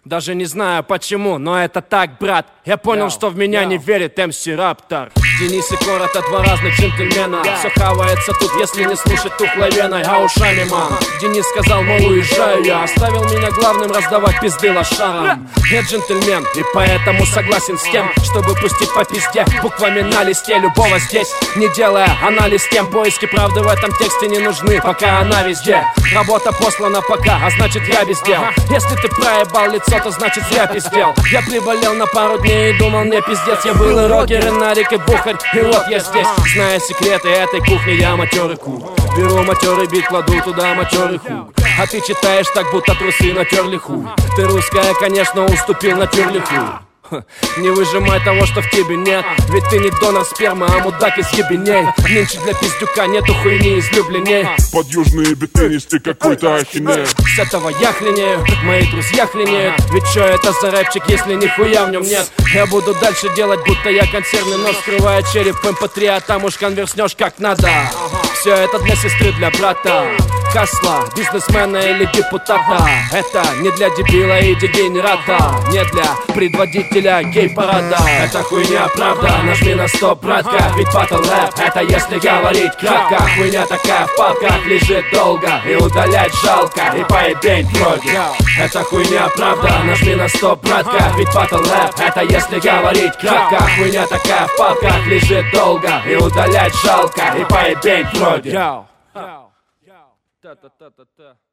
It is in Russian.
Даже не знаю почему, но это так, брат. Я понял, что в меня не верит МС Раптор. Денис и Корото, два разных джентльмена. Все хавается тут, если не слушать тухлой веной, а ушами, мам. Денис сказал, мол, уезжаю я. Оставил меня главным раздавать пизды лошарам. Я джентльмен, и поэтому согласен с тем, чтобы пустить по пизде буквами на листе любого здесь, не делая анализ тем. Поиски правды в этом тексте не нужны, пока она везде. Работа послана пока, а значит я бездел. Если ты проебал лицо, то значит зря пиздел. Я приболел на пару дней и думал, мне пиздец. Я был и рокер, и нарик, и бухарь, и вот я здесь. Зная секреты этой кухни, я матерый хуй. Беру матерый бит, кладу туда матерый хуй. А ты читаешь так, будто трусы натерли хуй. Ты русская, конечно, уступил натерли хуй. Не выжимай того, что в тебе нет. Ведь ты не донор спермы, а мудак из ебеней. Нынче для пиздюка нету хуйни излюбленней. Под южные биты нести какой-то ахинею. С этого я хренею, мои друзья хренеют. Ведь чё это за рэпчик, если нихуя в нем нет? Я буду дальше делать, будто я консервный нож, скрывая череп в MP3, а там уж конверснешь как надо. Все это для сестры, для брата, хасла, бизнесмена или депутата. Это не для дебила и дегенерата, не для предводителя гей-парада. Это хуйня, правда, нажми на стоп, братка. Ведь батл рэп, это если говорить кратко. Хуйня такая в папках лежит долго, и удалять жалко, и поебень вроде. Это хуйня, правда, нажми на стоп, братка. Ведь батл рэп, это если говорить кратко. Хуйня такая в папках лежит долго, и удалять жалко, и поебень вроде. Та-та-та-та-та.